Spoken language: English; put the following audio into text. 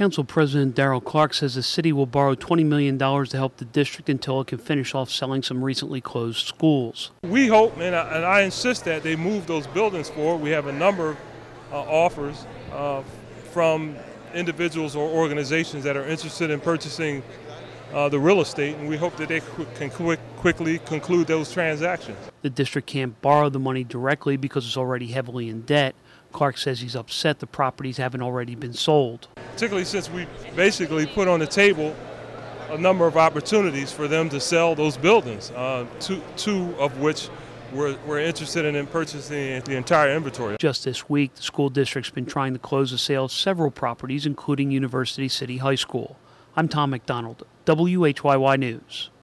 Council President Darrell Clark says the city will borrow $20 million to help the district until it can finish off selling some recently closed schools. We hope, and I insist that they move those buildings forward. We have a number of offers from individuals or organizations that are interested in purchasing the real estate, and we hope that they can quickly conclude those transactions. The district can't borrow the money directly because it's already heavily in debt. Clark says he's upset the properties haven't already been sold. Particularly since we basically put on the table a number of opportunities for them to sell those buildings, two of which we're interested in purchasing the entire inventory. Just this week, the school district's been trying to close the sale of several properties, including University City High School. I'm Tom McDonald, WHYY News.